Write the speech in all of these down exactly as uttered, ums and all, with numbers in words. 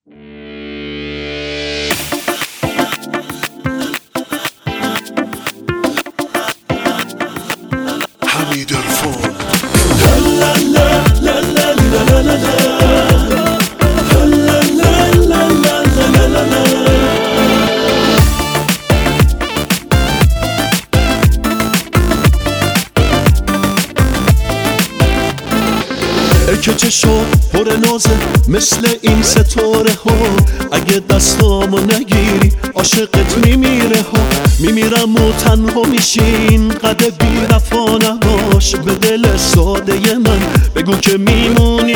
حمید عرفان. که چشم پر نازه مثل این ستاره ها، اگه دستامو نگیری عاشقت میمیره ها. میمیرم و تنها میشین قد بی وفا نباش، به دل ساده من بگو که میمونی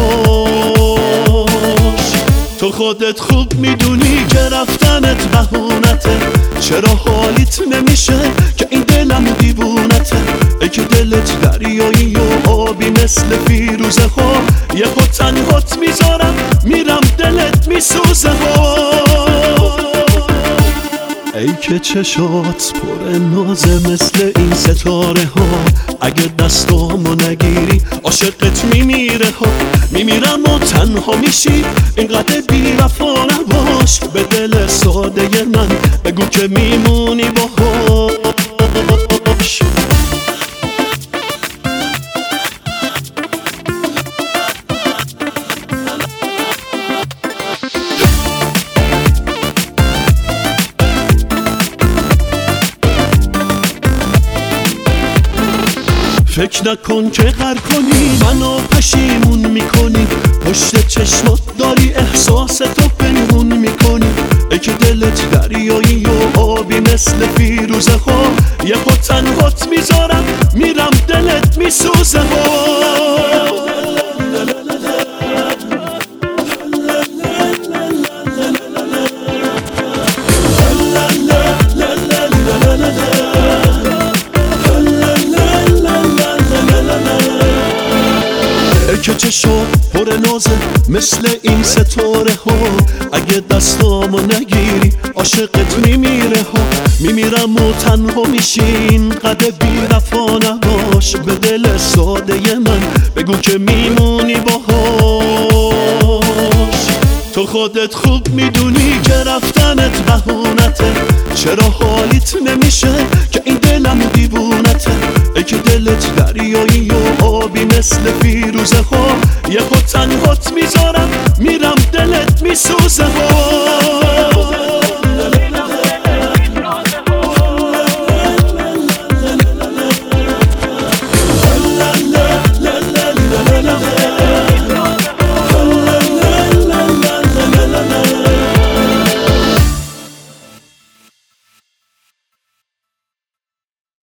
باهاش. تو خودت خوب میدونی که رفتنت بهونته، چرا حالیت نمیشه که این دلم دیوونته. ای که دلت دریایی و آبی مثل فیروزه ها، یه خود تنهات میذارم میرم دلت میسوزه ها. ای که چشات پر نازه مثل این ستاره ها، اگه دستامو نگیری عاشقت میمیره ها. میمیرم و تنها میشی اینقدر بی وفا نباش، به دل ساده من بگو که میمونی باهاش. فکر نکن که غر کنی منو پشیمون میکنی، پشت چشمات داری احساس تو پنهون میکنی. ای که دلت دریایی و آبی مثل فیروزه ها، یه خود تنهات میذارم میرم دلت میسوزه ها. که چشم پر نازه مثل این ستاره ها، اگه دستامو نگیری عاشقت میمیره ها. میمیرم و تنها میشین قد بی وفا نباش، به دل ساده من بگو که میمونی باهاش. تو خودت خوب میدونی که رفتنت بهونته، چرا حالیت نمیشه که این دلم دیوونته. ای که دلت دریایی و آبی مثل فیروزه ها، یه خود تنهات میذارم میرم دلت میسوزه ها.